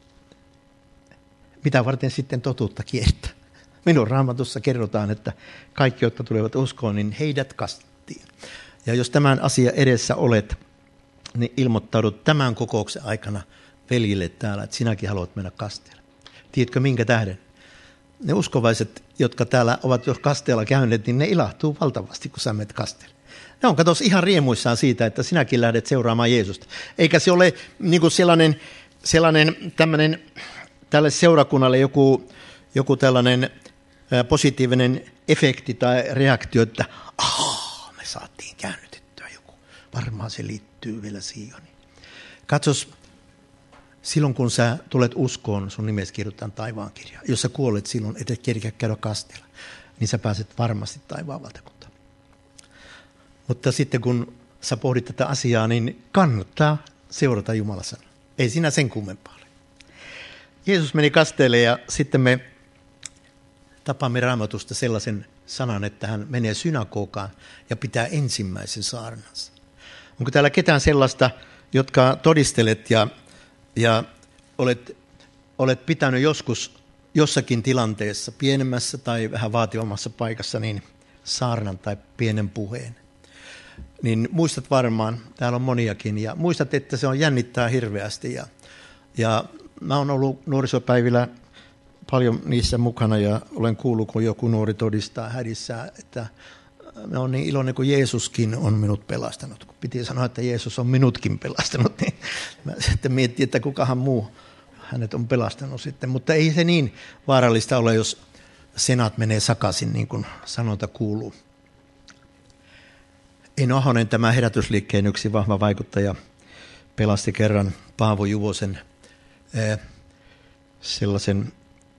[SPEAKER 1] mitä varten sitten totuutta kiertää? Minun Raamatussa kerrotaan, että kaikki, jotka tulevat uskoon, niin heidät kastettiin. Ja jos tämän asian edessä olet, niin ilmoittaudut tämän kokouksen aikana veljille täällä, että sinäkin haluat mennä kasteelle. Tiedätkö minkä tähden? Ne uskovaiset, jotka täällä ovat jo kasteella käyneet, niin ne ilahtuu valtavasti, kun sä menet kasteelle. Ne on katos ihan riemuissaan siitä, että sinäkin lähdet seuraamaan Jeesusta. Eikä se ole niin kuin sellainen tälle seurakunnalle joku tällainen positiivinen efekti tai reaktio, että me saatiin käännytettyä joku. Varmaan se liittyy vielä Sioniin. Katsos, silloin kun sä tulet uskoon, sun nimesi kirjoitetaan taivaankirjaan. Jos sä kuolet silloin, et kerkeä käydä kasteella, niin sä pääset varmasti taivaan valtakuntaan. Mutta sitten kun sä pohdit tätä asiaa, niin kannattaa seurata Jumalan sanaa. Ei siinä sen kummempaa ole. Jeesus meni kasteelle ja sitten me tapaamme Raamatusta sellaisen sanan, että hän menee synagogaan ja pitää ensimmäisen saarnansa. Onko täällä ketään sellaista, jotka todistelet ja olet pitänyt joskus jossakin tilanteessa, pienemmässä tai vähän vaativammassa paikassa, niin saarnan tai pienen puheen? Niin muistat varmaan, täällä on moniakin, ja muistat, että se on jännittää hirveästi. Ja mä oon ollut nuorisopäivillä paljon niissä mukana, ja olen kuullut, kun joku nuori todistaa hädissään, että mä oon niin iloinen, kun Jeesuskin on minut pelastanut. Kun piti sanoa, että Jeesus on minutkin pelastanut, niin mä sitten mietin, että kukahan muu hänet on pelastanut sitten. Mutta ei se niin vaarallista ole, jos senat menee sakaisin, niin kuin sanonta kuuluu. Eino Ahonen, tämä herätysliikkeen yksi vahva vaikuttaja, pelasti kerran Paavo Juvosen sellaisen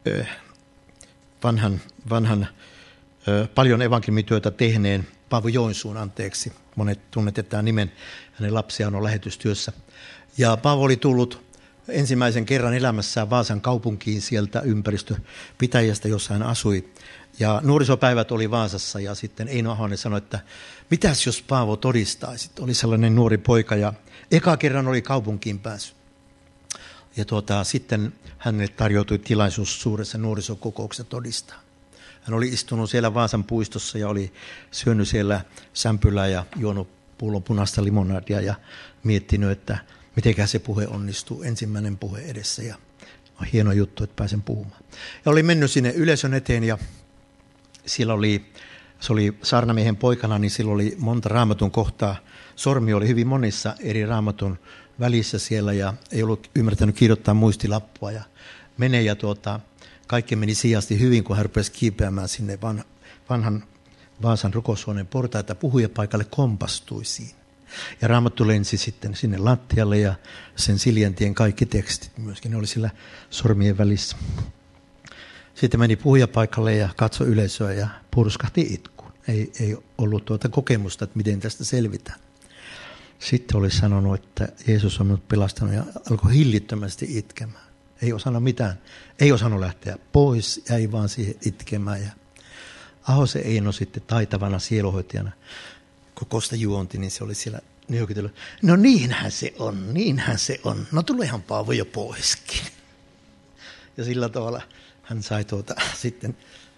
[SPEAKER 1] vanhan paljon evankeliumityötä tehneen Paavo Joensuun, anteeksi. Monet tunnetetaan nimen, hänen lapsiaan on lähetystyössä. Ja Paavo oli tullut ensimmäisen kerran elämässään Vaasan kaupunkiin sieltä ympäristöpitäjästä, jossa hän asui. Ja nuorisopäivät oli Vaasassa ja sitten Eino Ahonen sanoi, että mitäs jos Paavo todistaisi? Oli sellainen nuori poika ja eka kerran oli kaupunkiin päässyt. Ja sitten hänelle tarjoutui tilaisuus suuressa nuorisokokouksessa todistaa. Hän oli istunut siellä Vaasan puistossa ja oli syönyt siellä sämpylää ja juonut pullon punaista limonadia ja miettinyt, että mitenkä se puhe onnistuu. Ensimmäinen puhe edessä ja on hieno juttu, että pääsen puhumaan. Ja oli mennyt sinne yleisön eteen ja siellä se oli saarnamiehen poikana, niin sillä oli monta Raamatun kohtaa. Sormi oli hyvin monissa eri Raamatun välissä siellä ja ei ollut ymmärtänyt kirjoittaa muistilappua ja menee ja kaikki meni sijasti hyvin, kun hän rupesi kiipeämään sinne vanhan Vaasan rukoushuoneen portaita puhujapaikalle, kompastui siinä. Ja Raamattu lensi sitten sinne lattialle ja sen siljentien kaikki tekstit myöskin, ne oli sillä sormien välissä. Sitten meni puhujapaikalle ja katsoi yleisöä ja purskahti itkuun. Ei ollut kokemusta, että miten tästä selvitään. Sitten oli sanonut, että Jeesus on minut pelastanut ja alkoi hillittömästi itkemään. Ei osannut mitään. Ei osannut lähteä pois, jäi vaan siihen itkemään. Ja Ahosen Eino sitten taitavana sieluhoitajana kokousta juonti, niin se oli siellä nyökytellyt. No niinhän se on. No tuleehan Paavo jo poiskin. Ja sillä tavalla hän sai sitten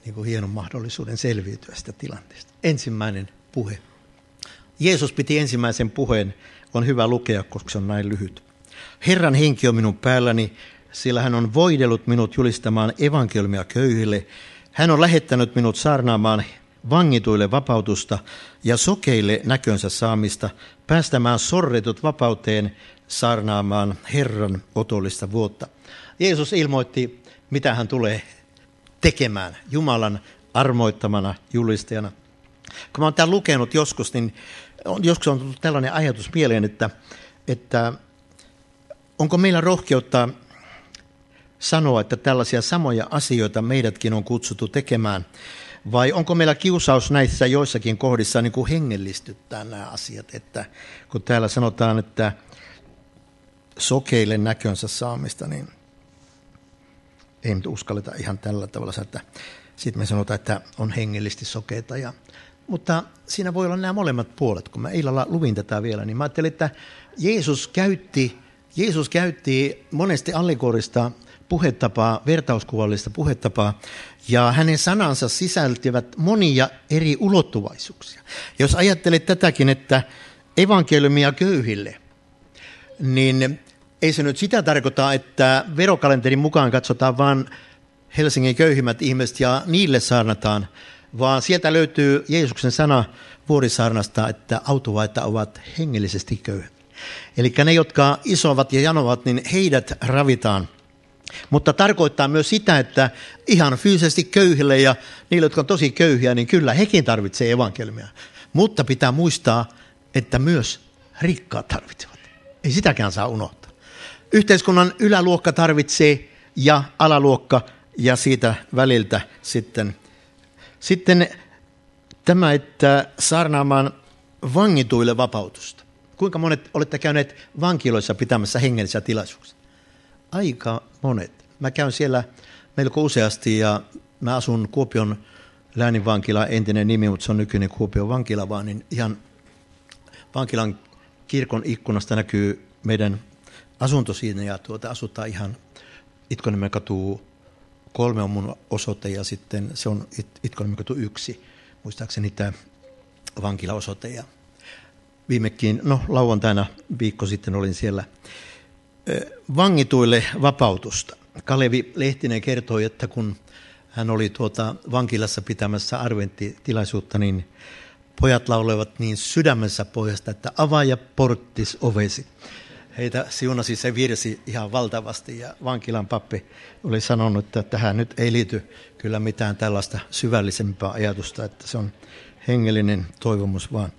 [SPEAKER 1] niin kuin hienon mahdollisuuden selviytyä sitä tilanteesta. Ensimmäinen puhe. Jeesus piti ensimmäisen puheen. On hyvä lukea, koska se on näin lyhyt. Herran henki on minun päälläni, sillä hän on voidellut minut julistamaan evankeliumia köyhille. Hän on lähettänyt minut saarnaamaan vangituille vapautusta ja sokeille näkönsä saamista, päästämään sorretut vapauteen, saarnaamaan Herran otollista vuotta. Jeesus ilmoitti, mitä hän tulee tekemään Jumalan armoittamana julistajana. Kun mä oon tämän lukenut joskus, niin joskus on tullut tällainen ajatus mieleen, että onko meillä rohkeutta sanoa, että tällaisia samoja asioita meidätkin on kutsuttu tekemään, vai onko meillä kiusaus näissä joissakin kohdissa niin kuin hengellistyttää nämä asiat, että kun täällä sanotaan, että sokeille näkönsä saamista, niin ei nyt uskalleta ihan tällä tavalla, että sitten me sanotaan, että on hengellisesti sokeita. Mutta siinä voi olla nämä molemmat puolet. Kun mä eilen luvin tätä vielä, niin mä ajattelin, että Jeesus käytti monesti allegorista puhetapaa, vertauskuvallista puhetapaa, ja hänen sanansa sisältivät monia eri ulottuvaisuuksia. Jos ajattelet tätäkin, että evankeliumia köyhille, niin ei se nyt sitä tarkoita, että verokalenterin mukaan katsotaan vain Helsingin köyhimmät ihmiset ja niille saarnataan, vaan sieltä löytyy Jeesuksen sana Vuorisaarnasta, että autuvaita ovat hengellisesti köyhät. Eli ne, jotka isovat ja janovat, niin heidät ravitaan. Mutta tarkoittaa myös sitä, että ihan fyysisesti köyhille ja niille, jotka on tosi köyhiä, niin kyllä hekin tarvitsee evankeliumia. Mutta pitää muistaa, että myös rikkaat tarvitsevat. Ei sitäkään saa unohtaa. Yhteiskunnan yläluokka tarvitsee ja alaluokka ja siitä väliltä sitten tämä, että saarnaamaan vangituille vapautusta. Kuinka monet olette käyneet vankiloissa pitämässä hengellisiä tilaisuuksia? Aika monet. Mä käyn siellä melko useasti ja mä asun Kuopion lääninvankila, entinen nimi, mutta se on nykyinen Kuopion vankila, vaan niin ihan vankilan kirkon ikkunasta näkyy meidän asunto siinä ja asutaan ihan Itkoniemen katu 3 on mun osoite ja sitten se on Itkoniemen katu 1, muistaakseni tämä vankilaosoite. Ja viimekin, lauantaina viikko sitten olin siellä vangituille vapautusta. Kalevi Lehtinen kertoi, että kun hän oli vankilassa pitämässä adventtitilaisuutta, niin pojat lauloivat niin sydämensä pohjasta, että avaa porttis ovesi. Heitä siunasi se virsi ihan valtavasti ja vankilan pappi oli sanonut, että tähän nyt ei liity kyllä mitään tällaista syvällisempää ajatusta, että se on hengellinen toivomus vaan.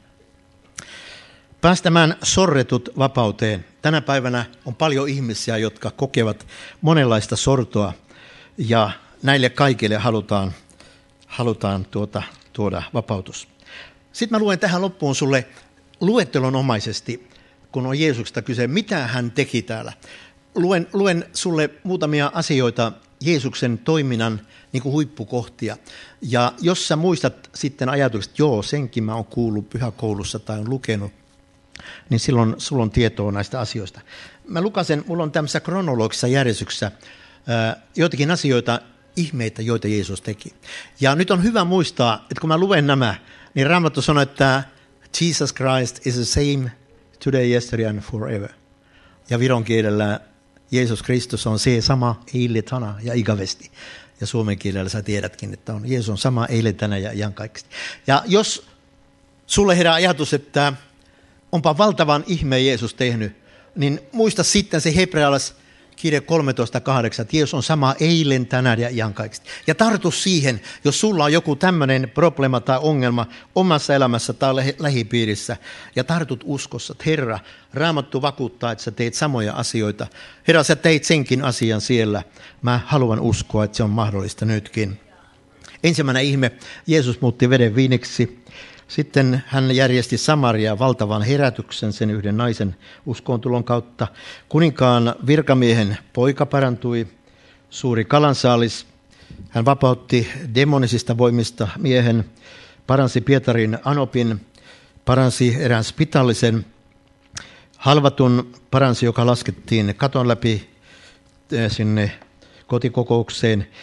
[SPEAKER 1] Päästämään sorretut vapauteen. Tänä päivänä on paljon ihmisiä, jotka kokevat monenlaista sortoa ja näille kaikille halutaan tuoda vapautus. Sitten mä luen tähän loppuun sulle luettelonomaisesti, kun on Jeesuksesta kyse, mitä hän teki täällä. Luen sulle muutamia asioita Jeesuksen toiminnan niin kuin huippukohtia. Ja jos sä muistat sitten ajatukset, joo, senkin mä oon kuullut pyhäkoulussa tai on lukenut, niin silloin sulla on tietoa näistä asioista. Mä lukasen, mulla on tämmöisessä kronologisessa järjestyksessä joitakin asioita, ihmeitä, joita Jeesus teki. Ja nyt on hyvä muistaa, että kun mä luen nämä, niin Raamattu sanoo, että Jesus Christ is the same today, yesterday and forever. Ja viron kielellä Jeesus Kristus on se sama eilen, tänään ja ikävästi. Ja suomen kielellä sä tiedätkin, että Jeesus on sama eilen, tänään ja iankaikkisesti. Ja jos sulle herää ajatus, että onpa valtavan ihmeen Jeesus tehnyt, niin muista sitten se hebrealaiskirja 13.8, että Jeesus on sama eilen, tänään ja iankaikkisesti. Ja tartu siihen, jos sulla on joku tämmöinen probleema tai ongelma omassa elämässä tai lähipiirissä, ja tartut uskossa, että Herra, Raamattu vakuuttaa, että sä teet samoja asioita. Herra, sä teit senkin asian siellä. Mä haluan uskoa, että se on mahdollista nytkin. Ensimmäinen ihme, Jeesus muutti veden viiniksi. Sitten hän järjesti Samariaan valtavan herätyksen sen yhden naisen uskoontulon kautta. Kuninkaan virkamiehen poika parantui, suuri kalansaalis. Hän vapautti demonisista voimista miehen, paransi Pietarin anopin, paransi erään spitaalisen, halvatun paransi, joka laskettiin katon läpi sinne kotikokoukseen.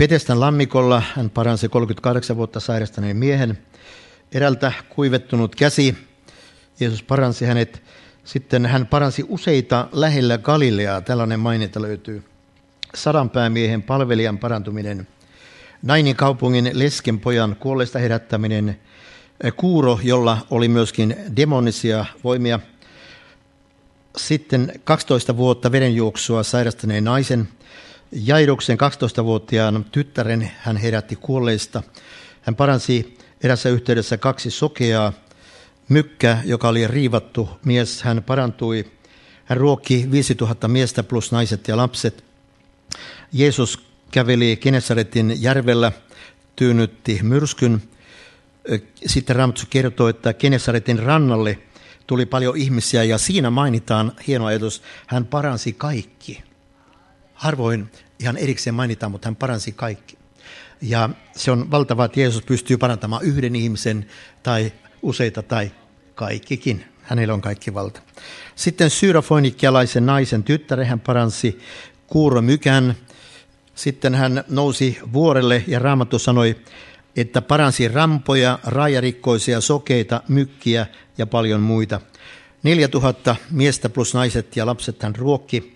[SPEAKER 1] Petestän lammikolla hän paransi 38 vuotta sairastaneen miehen. Erältä kuivettunut käsi, Jeesus paransi hänet. Sitten hän paransi useita lähellä Galileaa, tällainen maininta löytyy. 100 päämiehen palvelijan parantuminen, Nainin kaupungin lesken pojan kuolleista herättäminen, Kuuro, jolla oli myöskin demonisia voimia. Sitten 12 vuotta verenjuoksua sairastaneen naisen, Jairuksen 12-vuotiaan tyttären hän herätti kuolleista. Hän paransi erässä yhteydessä 2 sokeaa, Mykkä, joka oli riivattu mies, hän parantui. Hän ruokki 5000 miestä plus naiset ja lapset. Jeesus käveli Genesaretin järvellä, tyynnytti myrskyn. Sitten Raamattu kertoo, että Genesaretin rannalle tuli paljon ihmisiä ja siinä mainitaan hieno ajatus, hän paransi kaikki. Harvoin ihan erikseen mainitaan, mutta hän paransi kaikki. Ja se on valtavaa, että Jeesus pystyy parantamaan yhden ihmisen tai useita tai kaikkikin. Hänellä on kaikki valta. Sitten syyrofoinikialaisen naisen tyttären hän paransi Kuuro Mykän. Sitten hän nousi vuorelle ja Raamattu sanoi, että paransi rampoja, raajarikkoisia, sokeita, mykkiä ja paljon muita. 4000 miestä plus naiset ja lapset hän ruokki.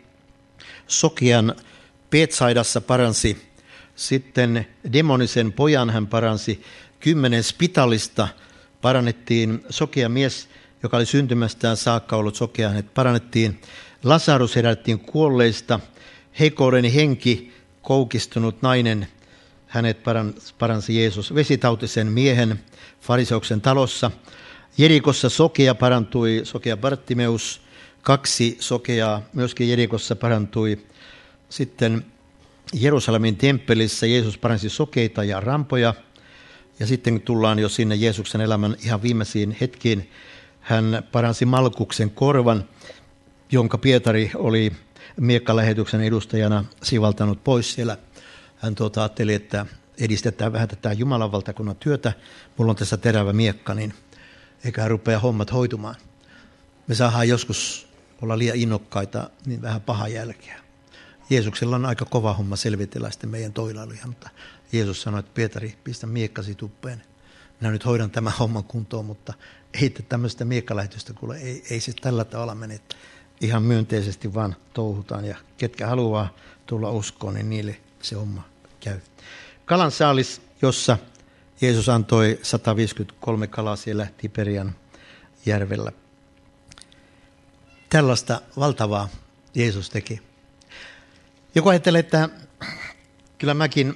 [SPEAKER 1] Sokean Betsaidassa paransi. Sitten demonisen pojan hän paransi. 10 spitalista parannettiin. Sokea mies, joka oli syntymästään saakka ollut sokea, hänet parannettiin. Lasarus herättiin kuolleista. Heikouden henki, koukistunut nainen, hänet paransi Jeesus. Vesitautisen miehen fariseuksen talossa. Jerikossa sokea parantui, sokea Bartimeus. 2 sokeaa myöskin Jerikossa parantui. Sitten Jerusalemin temppelissä Jeesus paransi sokeita ja rampoja. Ja sitten tullaan jo sinne Jeesuksen elämän ihan viimeisiin hetkiin. Hän paransi Malkuksen korvan, jonka Pietari oli miekkalähetyksen edustajana sivaltanut pois siellä. Hän ajatteli, että edistetään vähän tätä Jumalan valtakunnan työtä. Mulla on tässä terävä miekka, niin eikä rupea hommat hoitumaan. Me saadaan joskus olla liian innokkaita, niin vähän paha jälkeä. Jeesuksella on aika kova homma selvitellä sitten meidän toilailuja, mutta Jeesus sanoi, että Pietari, pistä miekkasi tuppeen. Minä nyt hoidan tämän homman kuntoon, mutta ei tämmöistä miekkalähetystä kuule, ei se tällä tavalla mene. Ihan myönteisesti vaan touhutaan ja ketkä haluaa tulla uskoon, niin niille se homma käy. Kalansaalis, jossa Jeesus antoi 153 kalaa siellä Tiberian järvellä. Tällaista valtavaa Jeesus teki. Joku ajattelee, että kyllä mäkin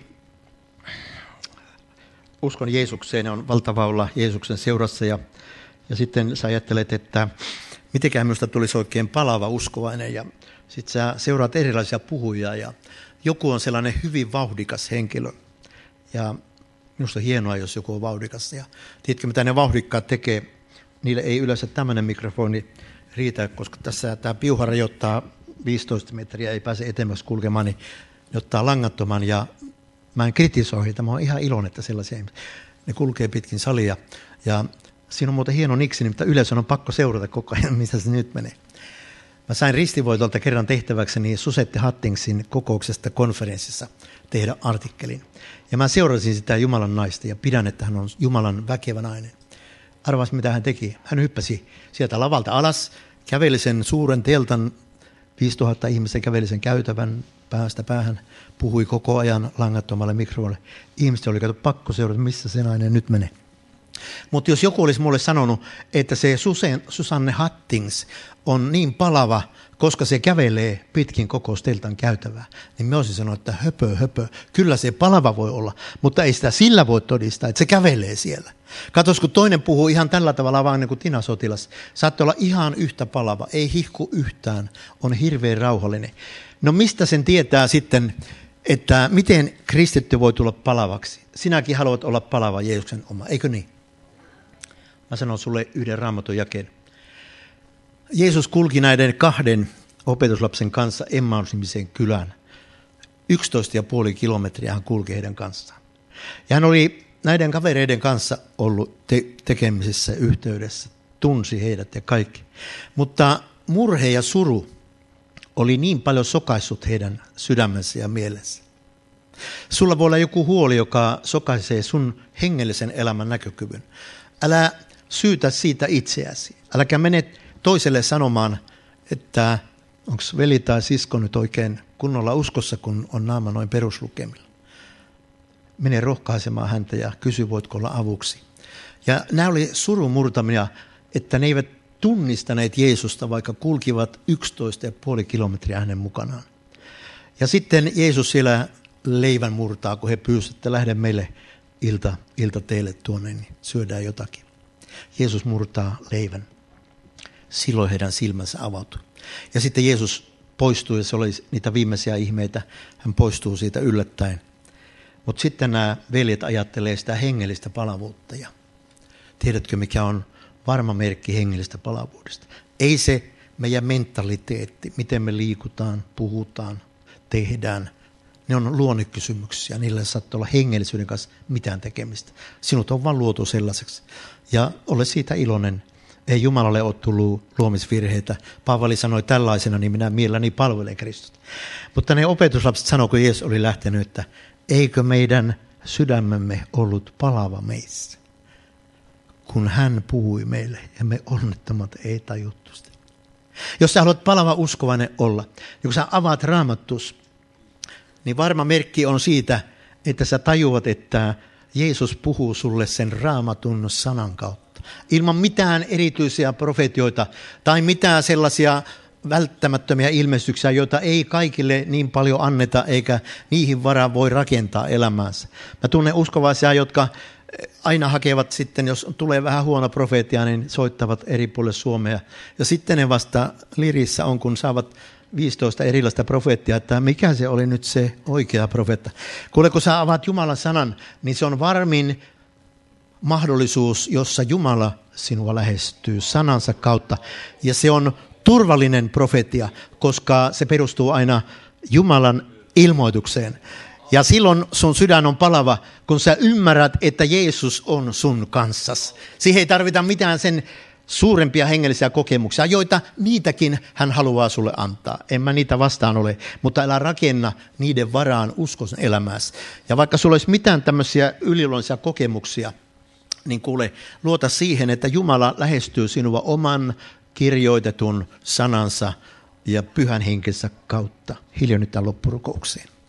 [SPEAKER 1] uskon Jeesukseen ja on valtava olla Jeesuksen seurassa. Ja sitten sä ajattelet, että mitenkään minusta tulisi oikein palava uskovainen. Ja sitten sä seuraat erilaisia puhujia ja joku on sellainen hyvin vauhdikas henkilö. Ja minusta on hienoa, jos joku on vauhdikas. Ja tiedätkö, mitä ne vauhdikkaat tekee? Niille ei yleensä tämmöinen mikrofoni riitä, koska tässä tämä piuha rajoittaa 15 metriä, ei pääse etemmäksi kulkemaan, niin ne ottaa langattoman ja mä en kritisoi heitä, mä oon ihan iloinen, että sellaisia ihmisiä. Ne kulkee pitkin salia ja siinä on muuten hieno niksi, mutta yleisön on pakko seurata koko ajan, missä se nyt menee. Mä sain ristivoitolta kerran tehtäväkseni Susette Hattingsin kokouksesta konferenssissa tehdä artikkelin. Ja mä seurasin sitä Jumalan naista ja pidän, että hän on Jumalan väkevä nainen. Arvas, mitä hän teki. Hän hyppäsi sieltä lavalta alas, käveli sen suuren teltan, 5000 ihmistä käveli sen käytävän päästä päähän, puhui koko ajan langattomalle mikrofolle. Ihmiset oli pakko seurata, missä se nainen nyt menee. Mutta jos joku olisi mulle sanonut, että se Susanne Hattings on niin palava, koska se kävelee pitkin kokousteltan käytävää, niin mä olisin sanonut, että höpö. Kyllä se palava voi olla, mutta ei sitä sillä voi todistaa, että se kävelee siellä. Katos, kun toinen puhuu ihan tällä tavalla vaan niin kuin Tina Sotilas. Saatte olla ihan yhtä palava, ei hihku yhtään, on hirveän rauhallinen. No mistä sen tietää sitten, että miten kristitty voi tulla palavaksi? Sinäkin haluat olla palava Jeesuksen oma, eikö niin? Mä sanon sulle yhden Raamatun jakeen. Jeesus kulki näiden 2 opetuslapsen kanssa Emmaus-nimiseen kylään. 11,5 kilometriä hän kulki heidän kanssaan. Ja hän oli näiden kavereiden kanssa ollut tekemisissä yhteydessä, tunsi heidät ja kaikki. Mutta murhe ja suru oli niin paljon sokaissut heidän sydämensä ja mielensä. Sulla voi olla joku huoli, joka sokaisee sun hengellisen elämän näkökyvyn. Älä syytä siitä itseäsi. Äläkä mene toiselle sanomaan, että onko veli tai sisko nyt oikein kunnolla uskossa, kun on naama noin peruslukemilla. Mene rohkaisemaan häntä ja kysy, voitko olla avuksi. Ja nämä oli surumurtamia, että ne eivät tunnistaneet Jeesusta, vaikka kulkivat 11,5 kilometriä hänen mukanaan. Ja sitten Jeesus siellä leivän murtaa, kun he pyysivät, että lähde meille ilta teille tuonne, niin syödään jotakin. Jeesus murtaa leivän. Silloin heidän silmänsä avautui. Ja sitten Jeesus poistuu, ja se oli niitä viimeisiä ihmeitä. Hän poistuu siitä yllättäen. Mutta sitten nämä veljet ajattelee sitä hengellistä palavuutta. Ja tiedätkö, mikä on varma merkki hengellistä palavuudesta? Ei se meidän mentaliteetti, miten me liikutaan, puhutaan, tehdään. Ne on luonnekysymyksiä, niillä ei saa olla hengellisyyden kanssa mitään tekemistä. Sinut on vaan luotu sellaiseksi. Ja ole siitä iloinen. Ei Jumalalle ole tullut luomisvirheitä. Paavali sanoi tällaisena, niin minä mielelläni palvelen Kristusta. Mutta ne opetuslapset sanoi, kun Jeesus oli lähtenyt, että eikö meidän sydämemme ollut palava meissä, kun hän puhui meille ja me onnettomat ei tajuttu sitä. Jos sä haluat palava uskovainen olla, niin kun sä avaat Raamattus, niin varma merkki on siitä, että sä tajuat, että Jeesus puhuu sulle sen Raamatun sanan kautta. Ilman mitään erityisiä profetioita tai mitään sellaisia välttämättömiä ilmestyksiä, joita ei kaikille niin paljon anneta, eikä niihin varaan voi rakentaa elämäänsä. Mä tunnen uskovaisia, jotka aina hakevat sitten, jos tulee vähän huono profeetia, niin soittavat eri puolille Suomea. Ja sitten ne vasta lirissä on, kun saavat 15 erilaista profeettia, että mikä se oli nyt se oikea profeetta. Kuule, kun sä avaat Jumalan sanan, niin se on varmin mahdollisuus, jossa Jumala sinua lähestyy sanansa kautta. Ja se on turvallinen profetia, koska se perustuu aina Jumalan ilmoitukseen. Ja silloin sun sydän on palava, kun sä ymmärrät, että Jeesus on sun kanssasi. Siihen ei tarvita mitään sen suurempia hengellisiä kokemuksia, joita niitäkin hän haluaa sulle antaa. En mä niitä vastaan ole, mutta älä rakenna niiden varaan uskon elämässä. Ja vaikka sulla olisi mitään tämmöisiä yliluonnollisia kokemuksia, niin kuule, luota siihen, että Jumala lähestyy sinua oman kirjoitetun sanansa ja pyhän henkensä kautta. Hiljennytään loppurukoukseen.